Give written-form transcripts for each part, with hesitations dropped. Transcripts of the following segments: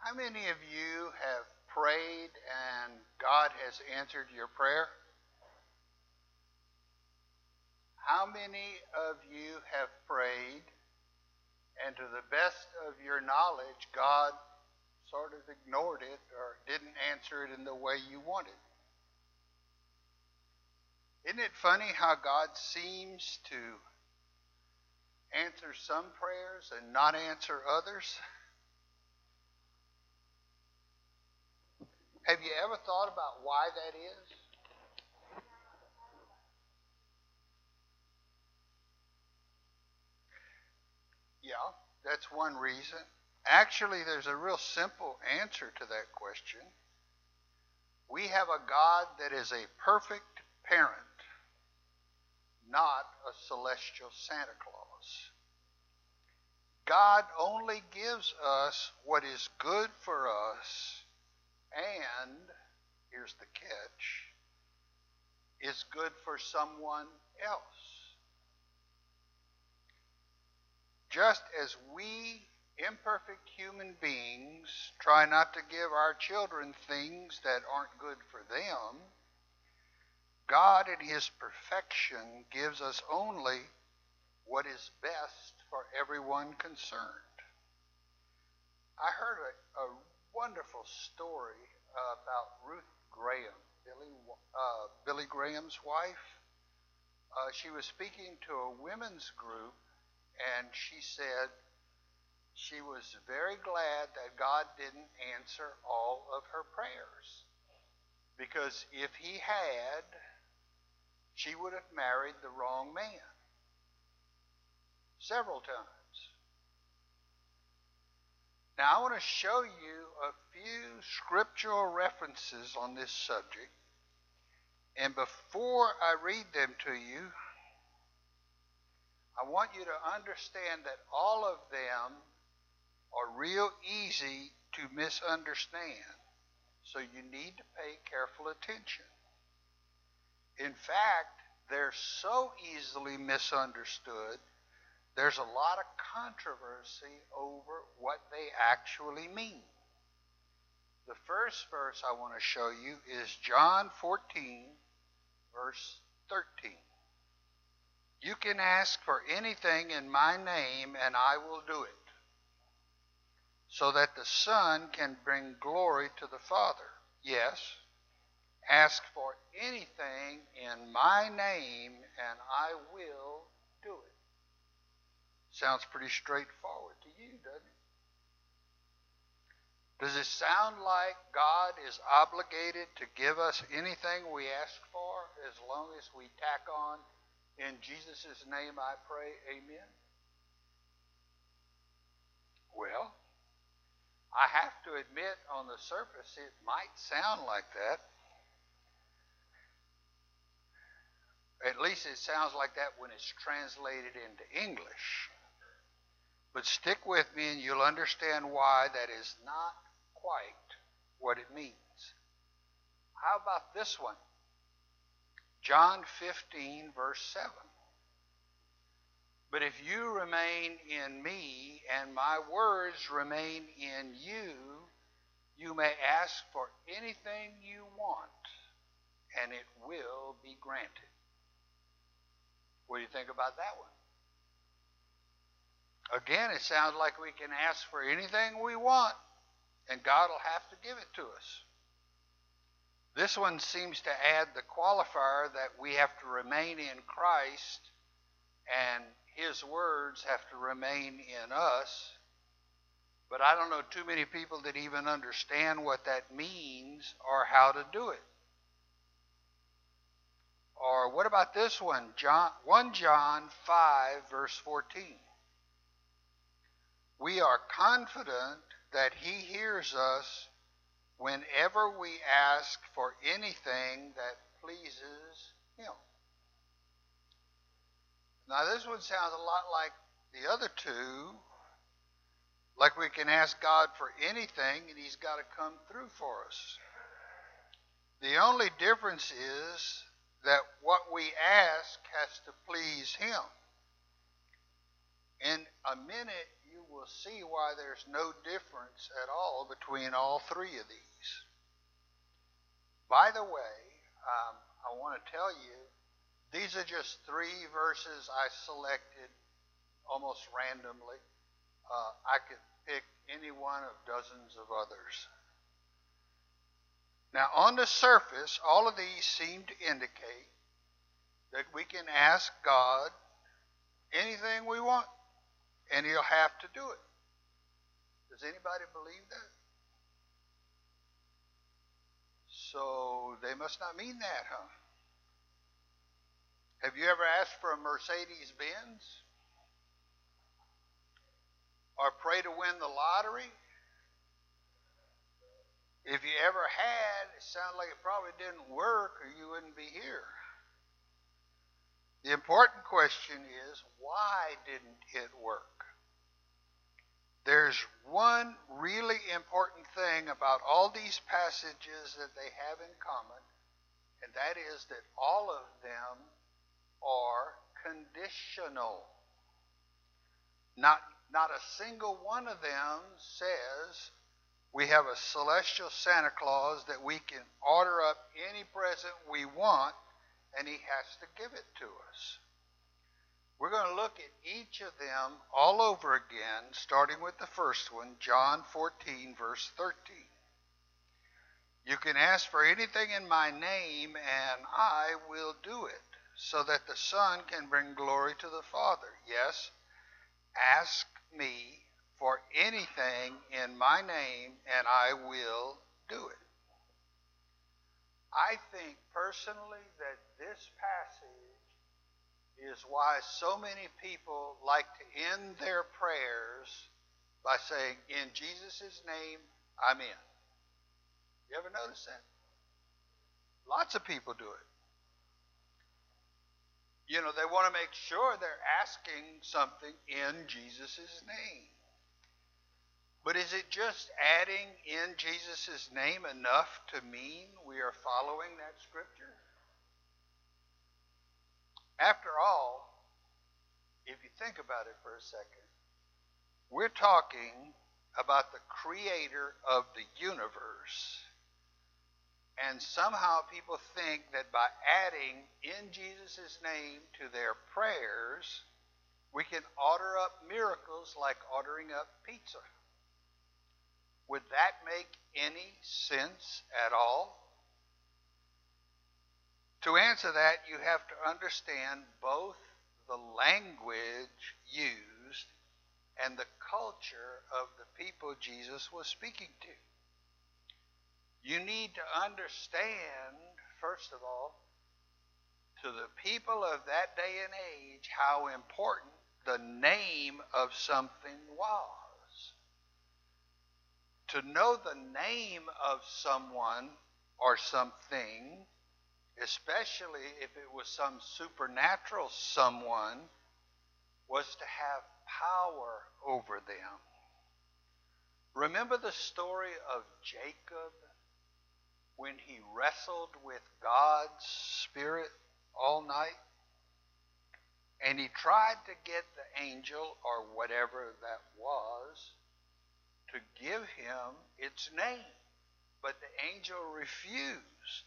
How many of you have prayed and God has answered your prayer? How many of you have prayed and to the best of your knowledge, God sort of ignored it or didn't answer it in the way you wanted? Isn't it funny how God seems to answer some prayers and not answer others? Have you ever thought about why that is? Yeah, that's one reason. Actually, there's a real simple answer to that question. We have a God that is a perfect parent, not a celestial Santa Claus. God only gives us what is good for us, and here's the catch, is good for someone else. Just as we imperfect human beings try not to give our children things that aren't good for them, God in His perfection gives us only what is best for everyone concerned. I heard a wonderful story about Ruth Graham, Billy Graham's wife. She was speaking to a women's group, and she said she was very glad that God didn't answer all of her prayers, because if He had, she would have married the wrong man several times. Now, I want to show you a few scriptural references on this subject. And before I read them to you, I want you to understand that all of them are real easy to misunderstand. So you need to pay careful attention. In fact, they're so easily misunderstood, there's a lot of controversy over what they actually mean. The first verse I want to show you is John 14, verse 13. You can ask for anything in my name, and I will do it, so that the Son can bring glory to the Father. Yes, ask for anything in my name, and I will do it. Sounds pretty straightforward to you, doesn't it? Does it sound like God is obligated to give us anything we ask for as long as we tack on, in Jesus' name I pray, amen? Well, I have to admit, on the surface, it might sound like that. At least it sounds like that when it's translated into English. But stick with me and you'll understand why that is not quite what it means. How about this one? John 15, verse 7. But if you remain in me and my words remain in you, you may ask for anything you want, and it will be granted. What do you think about that one? Again, it sounds like we can ask for anything we want, and God will have to give it to us. This one seems to add the qualifier that we have to remain in Christ, and His words have to remain in us. But I don't know too many people that even understand what that means or how to do it. Or what about this one? 1 John 5, verse 14. We are confident that He hears us whenever we ask for anything that pleases Him. Now, this one sounds a lot like the other two, like we can ask God for anything and He's got to come through for us. The only difference is that what we ask has to please Him. In a minute, you will see why there's no difference at all between all three of these. By the way, I want to tell you, these are just three verses I selected almost randomly. I could pick any one of dozens of others. Now, on the surface, all of these seem to indicate that we can ask God anything we want, and He'll have to do it. Does anybody believe that? So they must not mean that, huh? Have you ever asked for a Mercedes-Benz? Or pray to win the lottery? If you ever had, it sounds like it probably didn't work or you wouldn't be here. The important question is, why didn't it work? There's one really important thing about all these passages that they have in common, and that is that all of them are conditional. Not a single one of them says we have a celestial Santa Claus that we can order up any present we want and he has to give it to us. We're going to look at each of them all over again, starting with the first one, John 14, verse 13. You can ask for anything in my name and I will do it, so that the Son can bring glory to the Father. Yes, ask me for anything in my name and I will do it. I think personally that this passage is why so many people like to end their prayers by saying, in Jesus' name, I'm in. You ever notice that? Lots of people do it. You know, they want to make sure they're asking something in Jesus' name. But is it just adding in Jesus' name enough to mean we are following that scripture? After all, if you think about it for a second, we're talking about the creator of the universe. And somehow people think that by adding in Jesus' name to their prayers, we can order up miracles like ordering up pizza. Would that make any sense at all? To answer that, you have to understand both the language used and the culture of the people Jesus was speaking to. You need to understand, first of all, to the people of that day and age, how important the name of something was. To know the name of someone or something, especially if it was some supernatural someone, was to have power over them. Remember the story of Jacob when he wrestled with God's Spirit all night? And he tried to get the angel, or whatever that was, to give him its name. But the angel refused.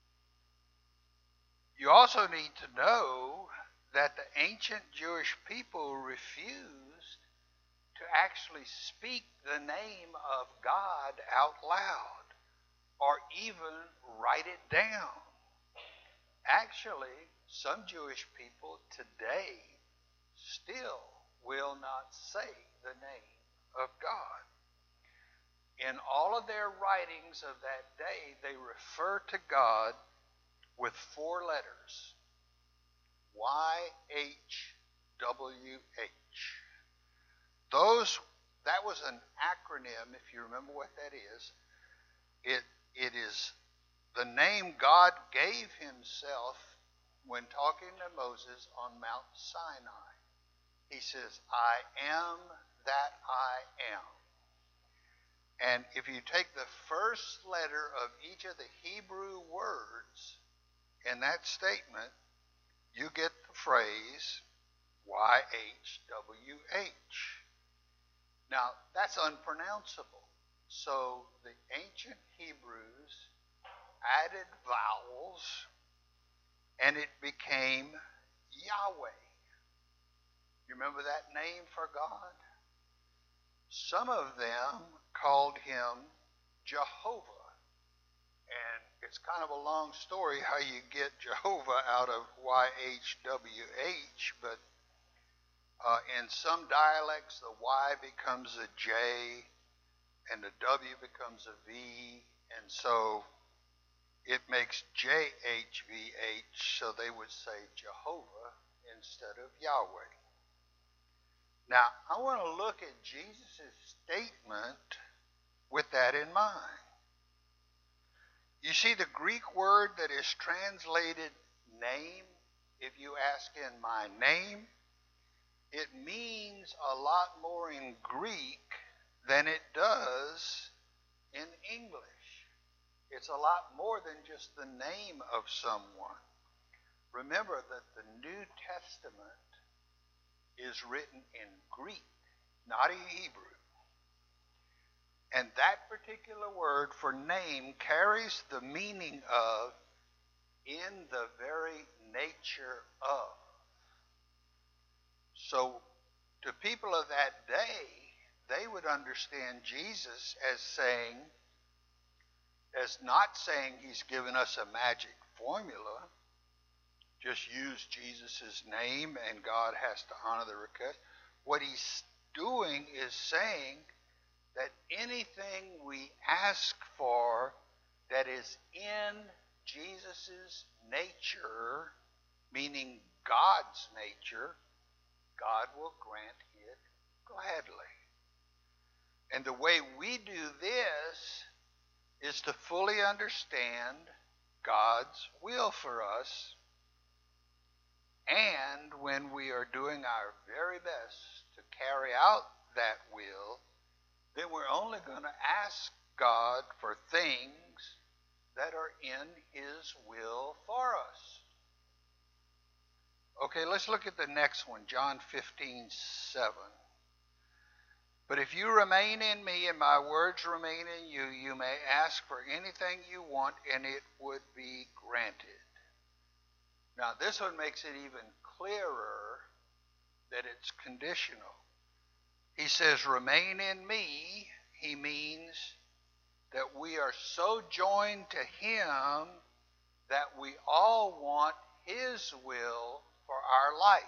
You also need to know that the ancient Jewish people refused to actually speak the name of God out loud or even write it down. Actually, some Jewish people today still will not say the name of God. In all of their writings of that day, they refer to God with 4 letters. YHWH. That was an acronym, if you remember what that is. It is the name God gave himself when talking to Moses on Mount Sinai. He says, I am that I am. And if you take the first letter of each of the Hebrew words in that statement, you get the phrase YHWH. Now, that's unpronounceable. So the ancient Hebrews added vowels and it became Yahweh. You remember that name for God? Some of them called him Jehovah. And it's kind of a long story how you get Jehovah out of YHWH, but in some dialects the Y becomes a J and the W becomes a V, and so it makes JHVH, so they would say Jehovah instead of Yahweh. Now, I want to look at Jesus' statement with that in mind. You see, the Greek word that is translated name, if you ask in my name, it means a lot more in Greek than it does in English. It's a lot more than just the name of someone. Remember that the New Testament is written in Greek, not in Hebrew. And that particular word for name carries the meaning of in the very nature of. So to people of that day, they would understand Jesus as not saying he's given us a magic formula. Just use Jesus' name and God has to honor the request. What he's doing is saying that anything we ask for that is in Jesus' nature, meaning God's nature, God will grant it gladly. And the way we do this is to fully understand God's will for us. And when we are doing our very best to carry out that will, then we're only going to ask God for things that are in his will for us. Okay, let's look at the next one, John 15:7. But if you remain in me and my words remain in you, you may ask for anything you want and it would be granted. Now this one makes it even clearer that it's conditional. He says, remain in me. He means that we are so joined to him that we all want his will for our life.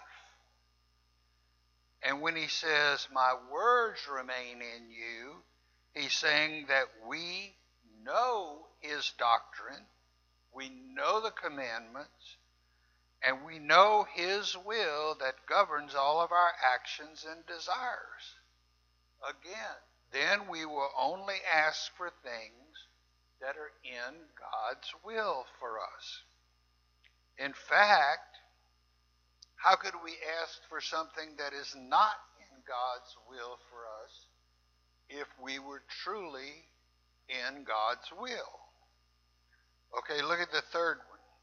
And when he says, my words remain in you, he's saying that we know his doctrine, we know the commandments, and we know his will that governs all of our actions and desires. Again, then we will only ask for things that are in God's will for us. In fact, how could we ask for something that is not in God's will for us if we were truly in God's will? Okay, look at the third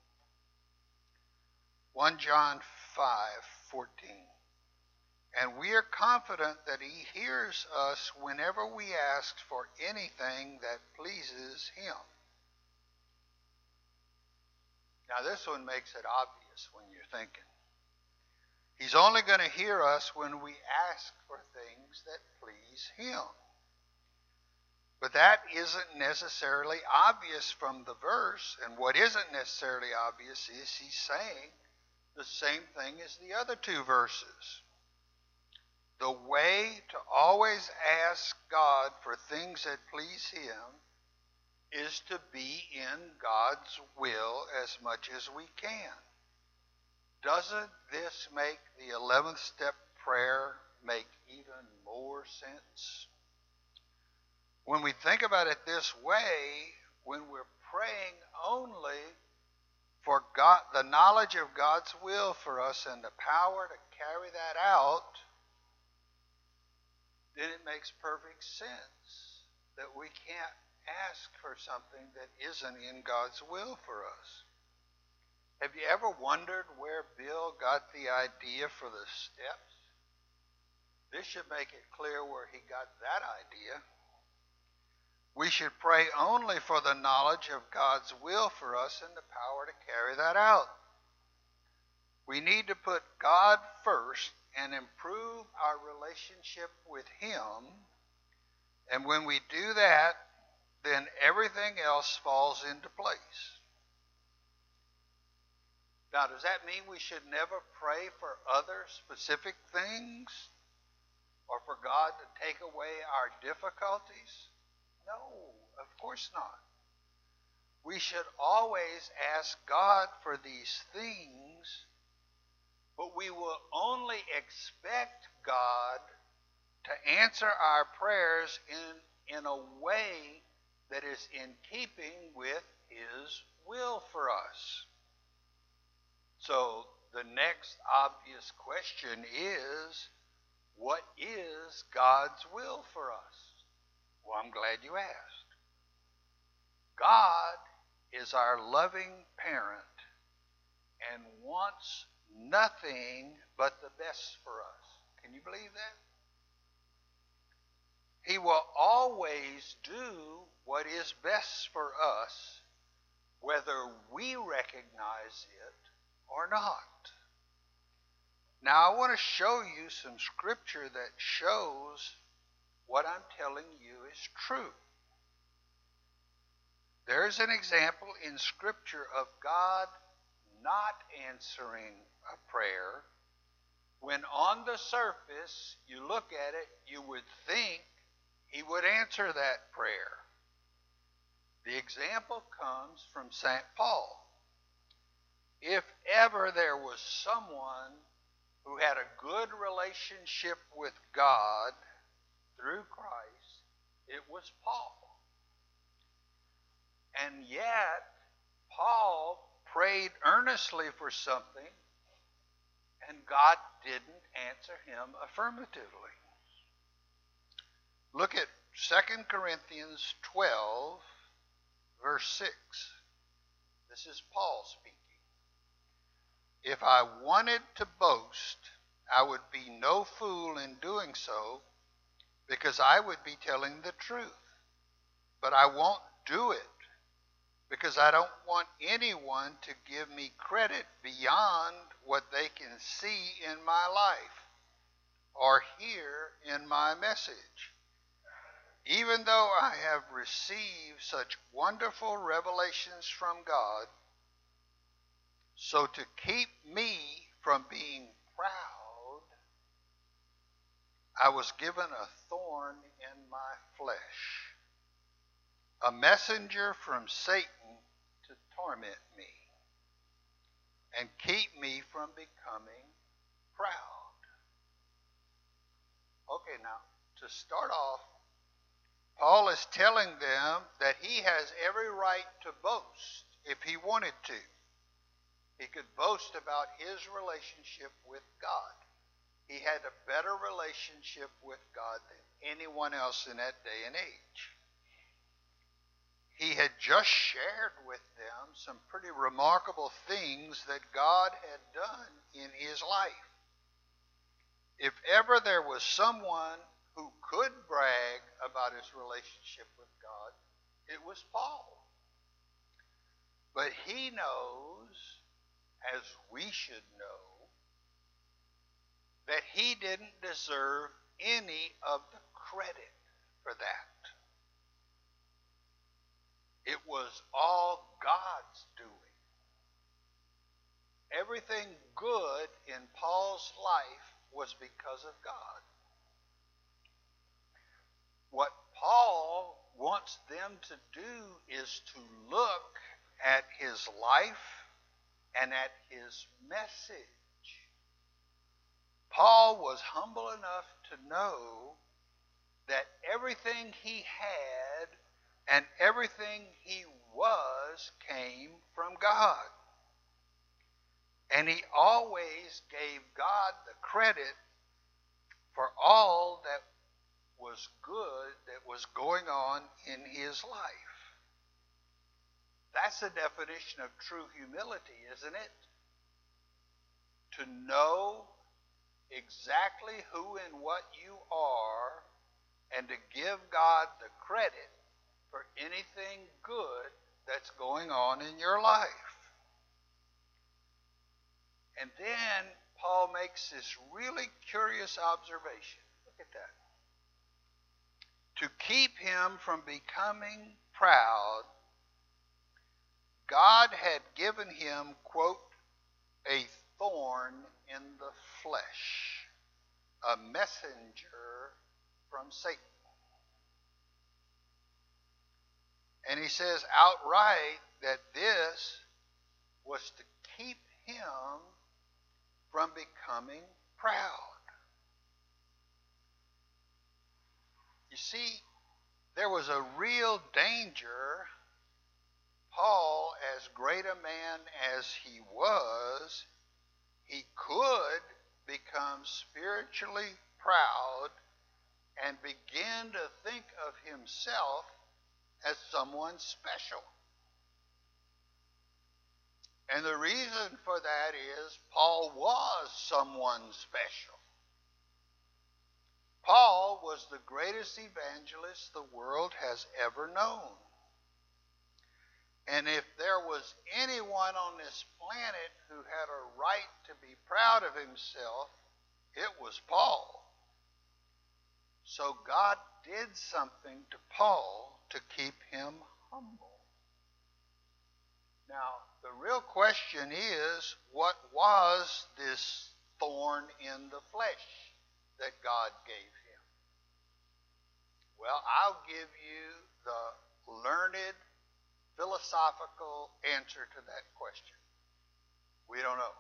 one. 1 John 5:14. And we are confident that he hears us whenever we ask for anything that pleases him. Now this one makes it obvious when you're thinking. He's only going to hear us when we ask for things that please him. But that isn't necessarily obvious from the verse. And what isn't necessarily obvious is he's saying the same thing as the other two verses. The way to always ask God for things that please him is to be in God's will as much as we can. Doesn't this make the 11th step prayer make even more sense? When we think about it this way, when we're praying only for God, the knowledge of God's will for us and the power to carry that out, then it makes perfect sense that we can't ask for something that isn't in God's will for us. Have you ever wondered where Bill got the idea for the steps? This should make it clear where he got that idea. We should pray only for the knowledge of God's will for us and the power to carry that out. We need to put God first and improve our relationship with Him. And when we do that, then everything else falls into place. Now, does that mean we should never pray for other specific things or for God to take away our difficulties? No, of course not. We should always ask God for these things, but we will only expect God to answer our prayers in a way that is in keeping with His will for us. So the next obvious question is, what is God's will for us? Well, I'm glad you asked. God is our loving parent and wants nothing but the best for us. Can you believe that? He will always do what is best for us, whether we recognize it or not. Now, I want to show you some scripture that shows what I'm telling you is true. There's an example in scripture of God not answering a prayer when on the surface you look at it, you would think He would answer that prayer. The example comes from St. Paul. If ever there was someone who had a good relationship with God through Christ, it was Paul. And yet, Paul prayed earnestly for something, and God didn't answer him affirmatively. Look at 2 Corinthians 12, verse 6. This is Paul speaking. If I wanted to boast, I would be no fool in doing so, because I would be telling the truth. But I won't do it, because I don't want anyone to give me credit beyond what they can see in my life or hear in my message. Even though I have received such wonderful revelations from God, so to keep me from being proud, I was given a thorn in my flesh, a messenger from Satan to torment me and keep me from becoming proud. Okay, now, to start off, Paul is telling them that he has every right to boast if he wanted to. He could boast about his relationship with God. He had a better relationship with God than anyone else in that day and age. He had just shared with them some pretty remarkable things that God had done in his life. If ever there was someone who could brag about his relationship with God, it was Paul. But he knows, as we should know, that he didn't deserve any of the credit for that. It was all God's doing. Everything good in Paul's life was because of God. What Paul wants them to do is to look at his life and at his message. Paul was humble enough to know that everything he had and everything he was came from God. And he always gave God the credit for all that was good that was going on in his life. That's the definition of true humility, isn't it? To know exactly who and what you are and to give God the credit for anything good that's going on in your life. And then Paul makes this really curious observation. Look at that. To keep him from becoming proud, God had given him, quote, a thorn in the flesh, a messenger from Satan. And he says outright that this was to keep him from becoming proud. You see, there was a real danger. Paul, as great a man as he was, he could become spiritually proud and begin to think of himself as someone special. And the reason for that is Paul was someone special. Paul was the greatest evangelist the world has ever known. And if there was anyone on this planet who had a right to be proud of himself, it was Paul. So God did something to Paul to keep him humble. Now, the real question is, what was this thorn in the flesh that God gave him? Well, I'll give you the learned philosophical answer to that question. We don't know.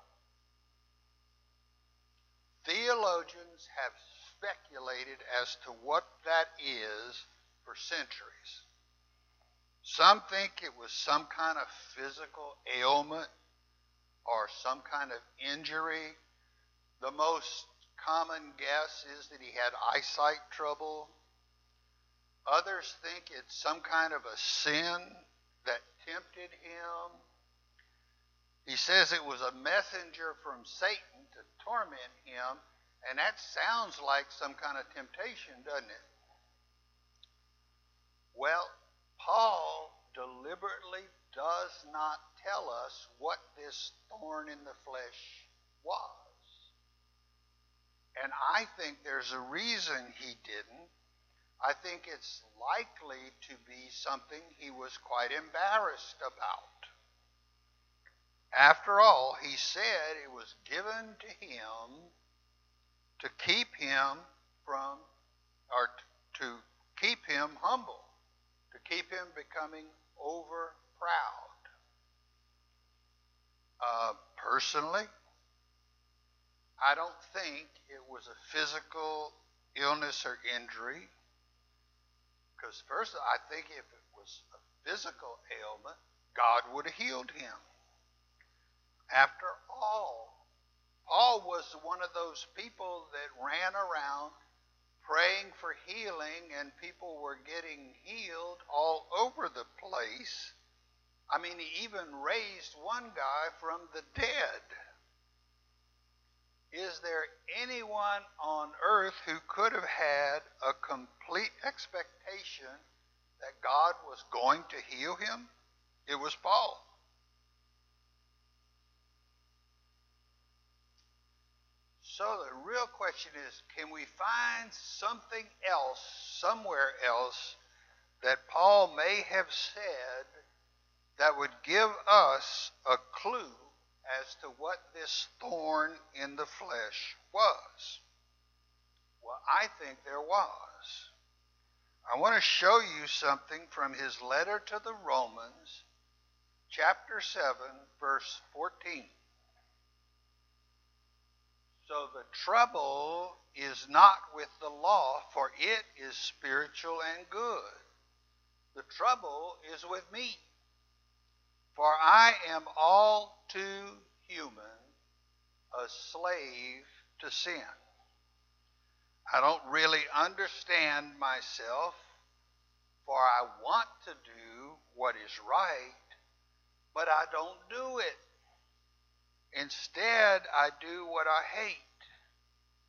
Theologians have speculated as to what that is for centuries. Some think it was some kind of physical ailment or some kind of injury. The most common guess is that he had eyesight trouble. Others think it's some kind of a sin that tempted him. He says it was a messenger from Satan to torment him, and that sounds like some kind of temptation, doesn't it? Well, Paul deliberately does not tell us what this thorn in the flesh was. And I think there's a reason he didn't. I think it's likely to be something he was quite embarrassed about. After all, he said it was given to him to keep him from, or to keep him humble, to keep him becoming over proud. Personally, I don't think it was a physical illness or injury. Because first, I think if it was a physical ailment, God would have healed him. After all, Paul was one of those people that ran around praying for healing, and people were getting healed all over the place. I mean, he even raised one guy from the dead. Is there anyone on earth who could have had a complete expectation that God was going to heal him? It was Paul. So the real question is, can we find something else, somewhere else, that Paul may have said that would give us a clue as to what this thorn in the flesh was? Well, I think there was. I want to show you something from his letter to the Romans, chapter 7, verse 14. So the trouble is not with the law, for it is spiritual and good. The trouble is with me, for I am all too human, a slave to sin. I don't really understand myself, for I want to do what is right, but I don't do it. Instead, I do what I hate.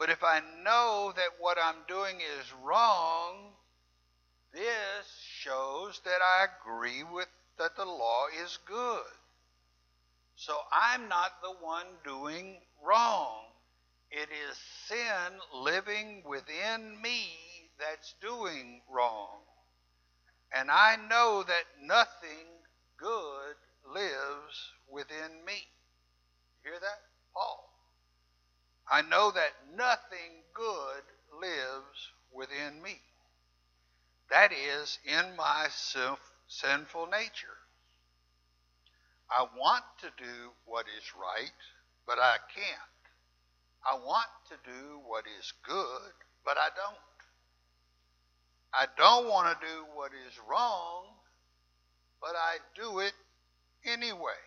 But if I know that what I'm doing is wrong, this shows that I agree with that the law is good. So I'm not the one doing wrong. It is sin living within me that's doing wrong. And I know that nothing good lives within me. You hear that? Paul. I know that nothing good lives within me. That is in my sinful nature. I want to do what is right, but I can't. I want to do what is good, but I don't. I don't want to do what is wrong, but I do it anyway.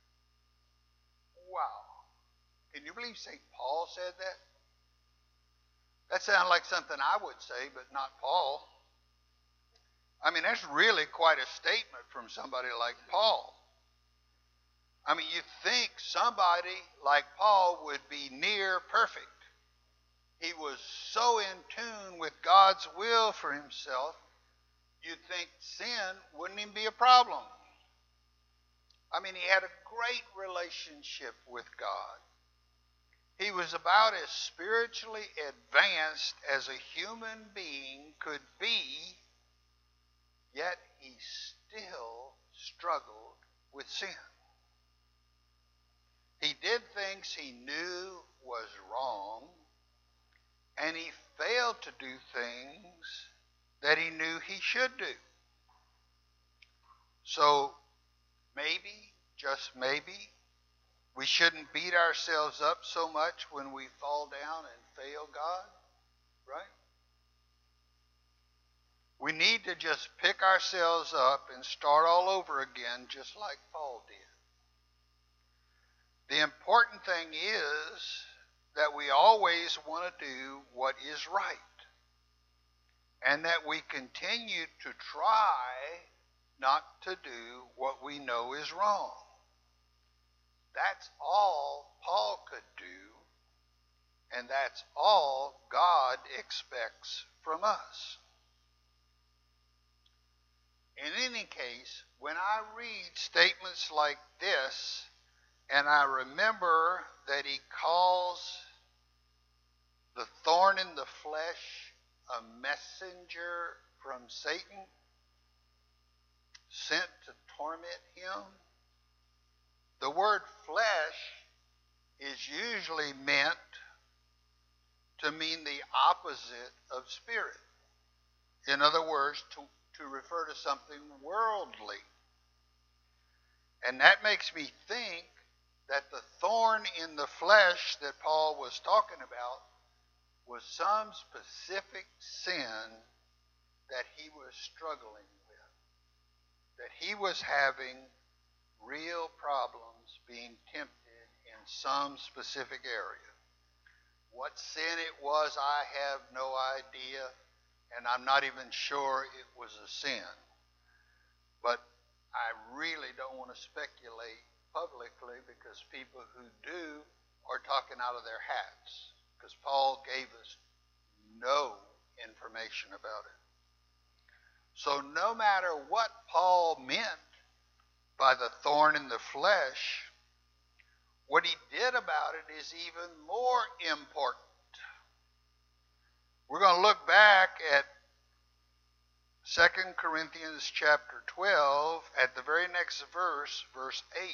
Wow. Can you believe St. Paul said that? That sounds like something I would say, but not Paul. I mean, that's really quite a statement from somebody like Paul. I mean, you think somebody like Paul would be near perfect. He was so in tune with God's will for himself, you'd think sin wouldn't even be a problem. I mean, he had a great relationship with God. He was about as spiritually advanced as a human being could be, yet he still struggled with sin. He did things he knew was wrong, and he failed to do things that he knew he should do. So maybe, just maybe, we shouldn't beat ourselves up so much when we fall down and fail God, right? We need to just pick ourselves up and start all over again, just like Paul did. The important thing is that we always want to do what is right, and that we continue to try not to do what we know is wrong. That's all Paul could do, and that's all God expects from us. In any case, when I read statements like this, and I remember that he calls the thorn in the flesh a messenger from Satan, sent to torment him. The word flesh is usually meant to mean the opposite of spirit. In other words, to refer to something worldly. And that makes me think that the thorn in the flesh that Paul was talking about was some specific sin that he was struggling with, that he was having real problems being tempted in some specific area. What sin it was, I have no idea, and I'm not even sure it was a sin. But I really don't want to speculate publicly, because people who do are talking out of their hats, because Paul gave us no information about it. So no matter what Paul meant by the thorn in the flesh, what he did about it is even more important. We're going to look back at 2 Corinthians chapter 12 at the very next verse, verse 8.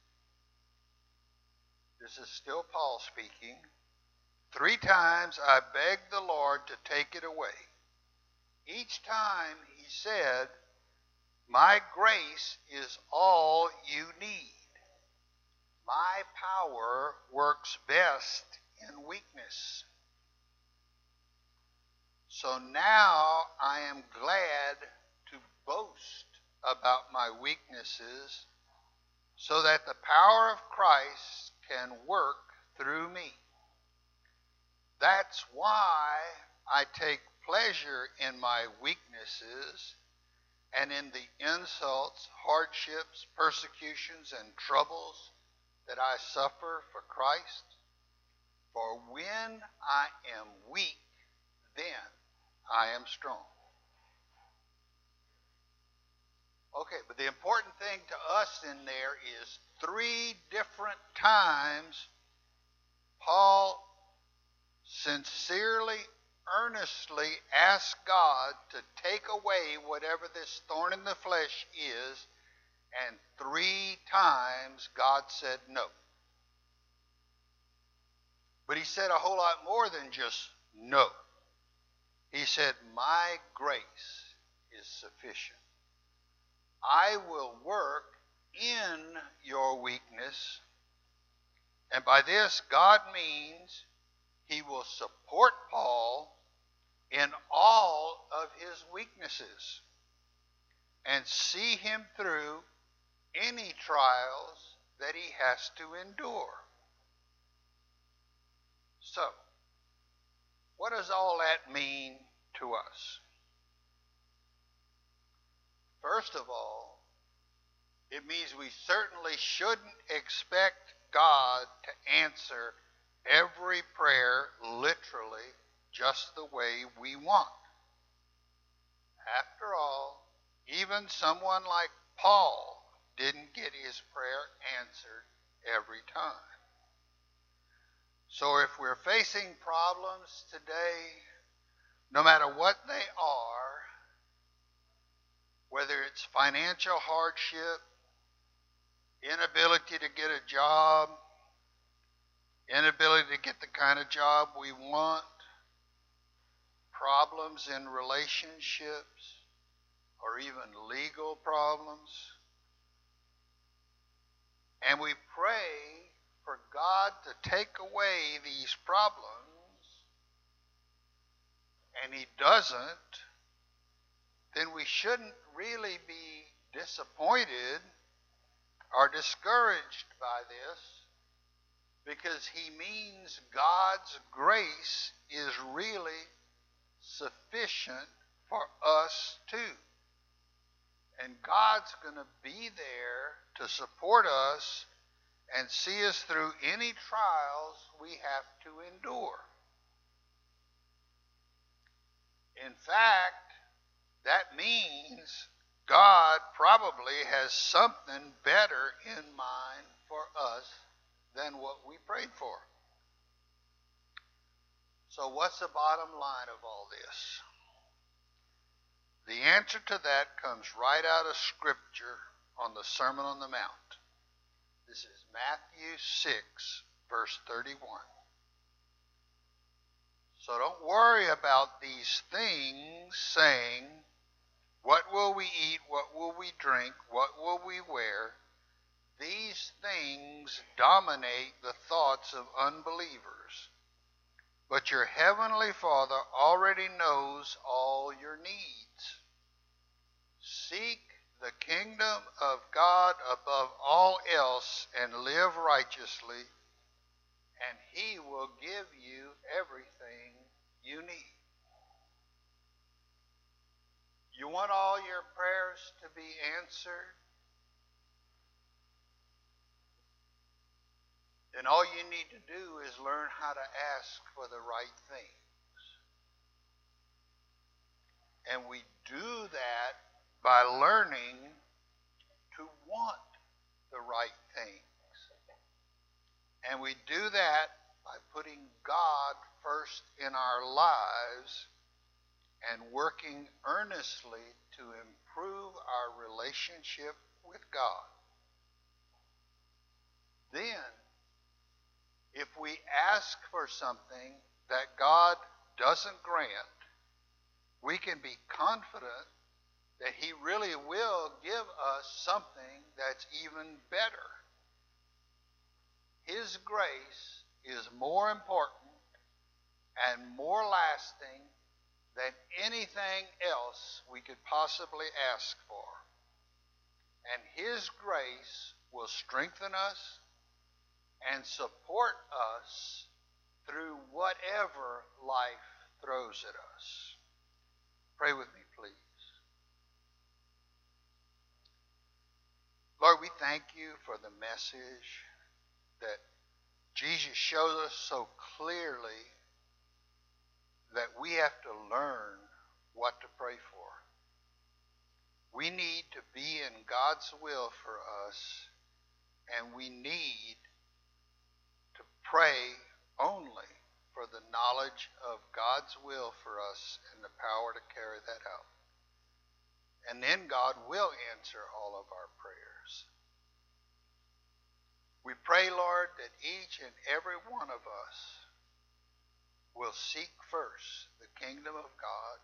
This is still Paul speaking. 3 times I begged the Lord to take it away. Each time he said, my grace is all you need. My power works best in weakness. So now I am glad to boast about my weaknesses, so that the power of Christ can work through me. That's why I take pleasure in my weaknesses and in the insults, hardships, persecutions, and troubles that I suffer for Christ. For when I am weak, then I am strong. Okay, but the important thing to us in there is 3 different times Paul sincerely, earnestly asked God to take away whatever this thorn in the flesh is, and 3 times God said no. But he said a whole lot more than just no. He said, my grace is sufficient. I will work in your weakness. And by this, God means he will support Paul in all of his weaknesses and see him through any trials that he has to endure. So, what does all that mean to us? First of all, it means we certainly shouldn't expect God to answer every prayer literally just the way we want. After all, even someone like Paul didn't get his prayer answered every time. So if we're facing problems today, no matter what they are, whether it's financial hardship, inability to get a job, inability to get the kind of job we want, problems in relationships, or even legal problems, and we pray for God to take away these problems, and he doesn't, then we shouldn't really be disappointed or discouraged by this, because he means God's grace is really sufficient for us too. And God's going to be there to support us and see us through any trials we have to endure. In fact, that means God probably has something better in mind for us than what we prayed for. So what's the bottom line of all this? The answer to that comes right out of Scripture on the Sermon on the Mount. This is Matthew 6, verse 31. So don't worry about these things, saying, what will we eat? What will we drink? What will we wear? These things dominate the thoughts of unbelievers. But your heavenly Father already knows all your needs. Seek the kingdom of God above all else and live righteously, and he will give you everything you need. You want all your prayers to be answered? Then all you need to do is learn how to ask for the right things. And we do that by learning to want the right things. And we do that by putting God first in our lives and working earnestly to improve our relationship with God. Then, if we ask for something that God doesn't grant, we can be confident that he really will give us something that's even better. His grace is more important and more lasting than anything else we could possibly ask for. And his grace will strengthen us and support us through whatever life throws at us. Pray with me, please. Lord, we thank you for the message that Jesus shows us so clearly that we have to learn what to pray for. We need to be in God's will for us, and we need to pray only for the knowledge of God's will for us and the power to carry that out. And then God will answer all of our prayers. We pray, Lord, that each and every one of us will seek first the kingdom of God,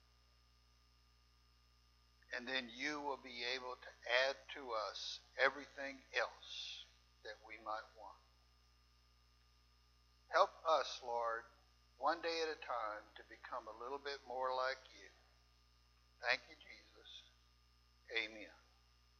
and then you will be able to add to us everything else that we might want. Help us, Lord, one day at a time to become a little bit more like you. Thank you, Jesus. Amen.